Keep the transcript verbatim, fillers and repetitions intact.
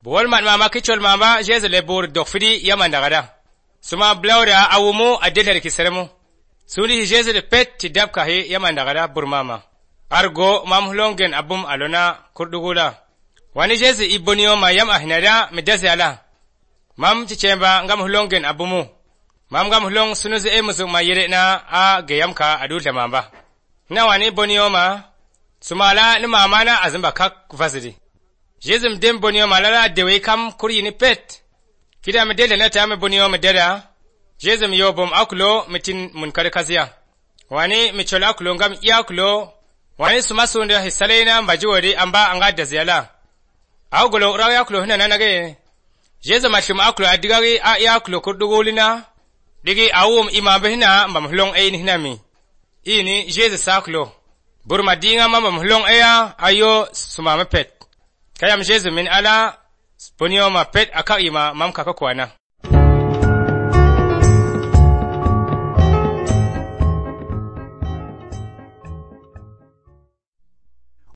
Buwal man mama kichol mama jesu le bur dokfidi yaman dagada. Suma blawda awumu adelar kisremu. Suni jesu le pet ti dabka he yaman dagada bur mama. Argo mam hulongen abum alona kurdugula. Wani jesu iboniyo ma yam ahinada medase ala. Mam chichemba ngam hulongen abumu. Mam ngam hulong sunuze e musu ma yere na a gayamka adulta mamba. Na wani boniyo ma sumala ni mama na azumba kak vasidi. Jesu mdem boniyo ma lala dewe kam kuri ni pet. Kida medele na tame boniyo mededa. Jesu miyobom akulo mitin munkar kaziya. Wani michol akulo ngam iya akulo. Wani sumasunda hisalena mbajiwari amba anga daziyala. Augulo urawi akulo hina nanage. Jesu mashum akulo adigari a iya akulo kurdugulina. Digi awum imambe hina mamhlong ayin hinami. Ini Jesu sakulo. Burma dinga mamhlong aya ayo sumama pet. Kayam Jesu min ala boniyo ma pet aka ima mam kakakwana.